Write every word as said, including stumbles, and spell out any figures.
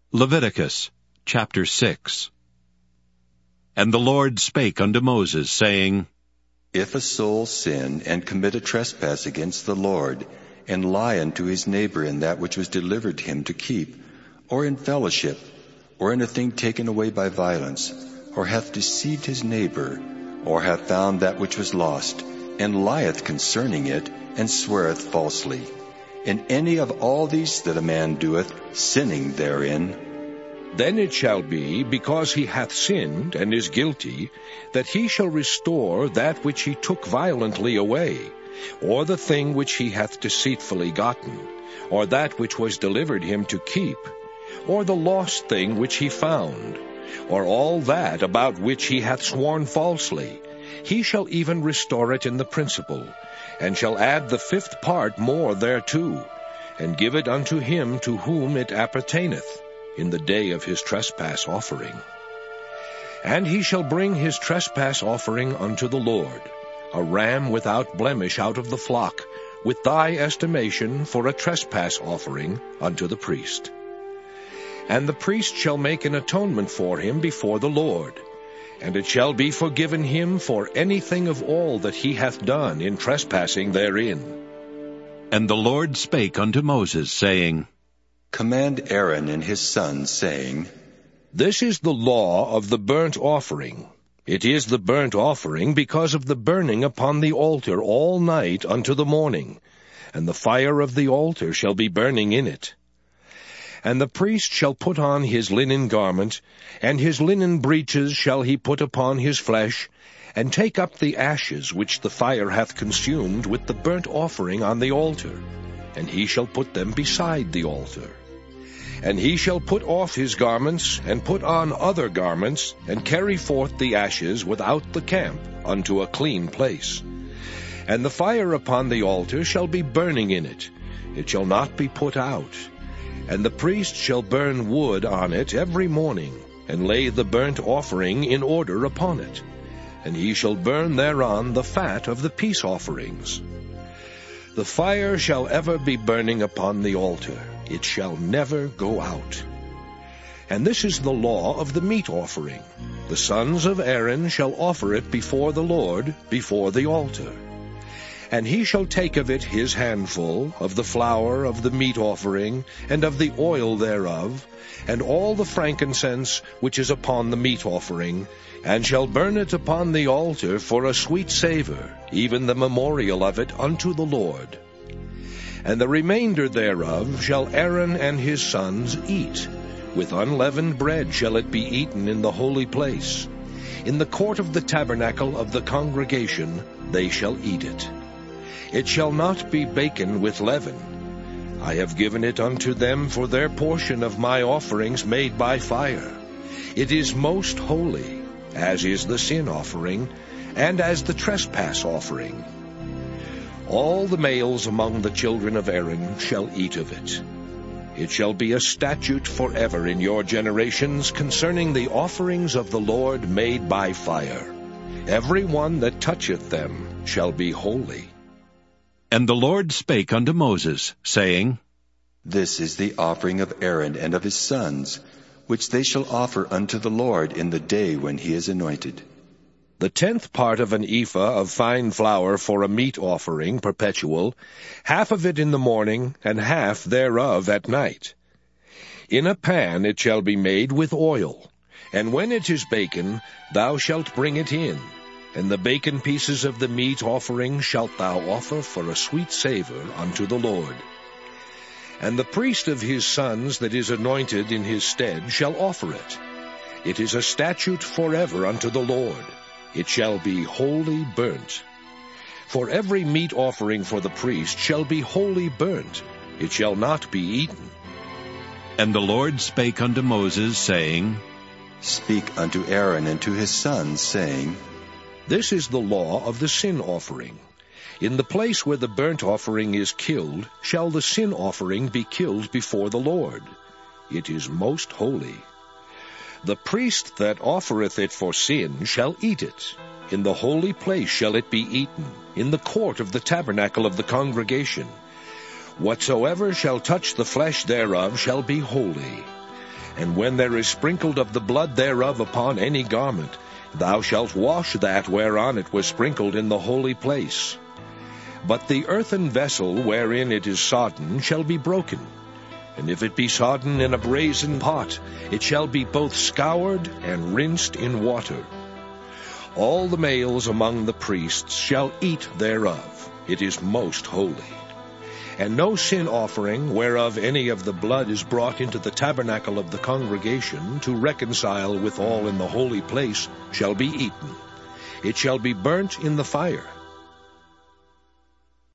Leviticus chapter six. And the Lord spake unto Moses, saying, If a soul sin and commit a trespass against the Lord, and lie unto his neighbor in that which was delivered him to keep, or in fellowship, or in a thing taken away by violence, or hath deceived his neighbor, or hath found that which was lost, and lieth concerning it, and sweareth falsely, in any of all these that a man doeth, sinning therein, then it shall be, because he hath sinned and is guilty, that he shall restore that which he took violently away, or the thing which he hath deceitfully gotten, or that which was delivered him to keep, or the lost thing which he found, or all that about which he hath sworn falsely. He shall even restore it in the principal, and shall add the fifth part more thereto, and give it unto him to whom it appertaineth, in the day of his trespass offering. And he shall bring his trespass offering unto the Lord, a ram without blemish out of the flock, with thy estimation for a trespass offering unto the priest. And the priest shall make an atonement for him before the Lord, and it shall be forgiven him for anything of all that he hath done in trespassing therein. And the Lord spake unto Moses, saying, Command Aaron and his sons, saying, This is the law of the burnt offering. It is the burnt offering because of the burning upon the altar all night unto the morning, and the fire of the altar shall be burning in it. And the priest shall put on his linen garment, and his linen breeches shall he put upon his flesh, and take up the ashes which the fire hath consumed with the burnt offering on the altar, and he shall put them beside the altar. And he shall put off his garments, and put on other garments, and carry forth the ashes without the camp unto a clean place. And the fire upon the altar shall be burning in it, it shall not be put out. And the priest shall burn wood on it every morning, and lay the burnt offering in order upon it. And he shall burn thereon the fat of the peace offerings. The fire shall ever be burning upon the altar, it shall never go out. And this is the law of the meat offering. The sons of Aaron shall offer it before the Lord, before the altar. And he shall take of it his handful, of the flour of the meat offering, and of the oil thereof, and all the frankincense which is upon the meat offering, and shall burn it upon the altar for a sweet savour, even the memorial of it unto the Lord. And the remainder thereof shall Aaron and his sons eat. With unleavened bread shall it be eaten in the holy place. In the court of the tabernacle of the congregation they shall eat it. It shall not be baken with leaven. I have given it unto them for their portion of my offerings made by fire. It is most holy, as is the sin offering, and as the trespass offering. All the males among the children of Aaron shall eat of it. It shall be a statute forever in your generations concerning the offerings of the Lord made by fire. Every one that toucheth them shall be holy. And the Lord spake unto Moses, saying, This is the offering of Aaron and of his sons, which they shall offer unto the Lord in the day when he is anointed. The tenth part of an ephah of fine flour for a meat offering perpetual, half of it in the morning, and half thereof at night. In a pan it shall be made with oil, and when it is baken, thou shalt bring it in. And the baken pieces of the meat offering shalt thou offer for a sweet savour unto the Lord. And the priest of his sons that is anointed in his stead shall offer it. It is a statute forever unto the Lord. It shall be wholly burnt. For every meat offering for the priest shall be wholly burnt. It shall not be eaten. And the Lord spake unto Moses, saying, Speak unto Aaron and to his sons, saying, This is the law of the sin offering. In the place where the burnt offering is killed, shall the sin offering be killed before the Lord. It is most holy. The priest that offereth it for sin shall eat it. In the holy place shall it be eaten, in the court of the tabernacle of the congregation. Whatsoever shall touch the flesh thereof shall be holy. And when there is sprinkled of the blood thereof upon any garment, thou shalt wash that whereon it was sprinkled in the holy place. But the earthen vessel wherein it is sodden shall be broken. And if it be sodden in a brazen pot, it shall be both scoured and rinsed in water. All the males among the priests shall eat thereof. It is most holy. And no sin offering, whereof any of the blood is brought into the tabernacle of the congregation, to reconcile with all in the holy place, shall be eaten. It shall be burnt in the fire.